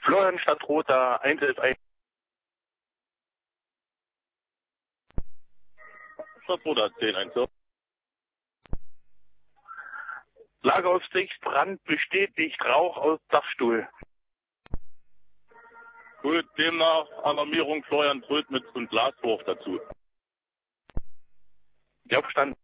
Florian Stadtroter, 111. Stadtroter 10-1. Lageraussicht, Brand bestätigt, Rauch aus Dachstuhl. Gut, demnach Alarmierung Florian Trödmitz und Glaswurf dazu. Ja, verstanden.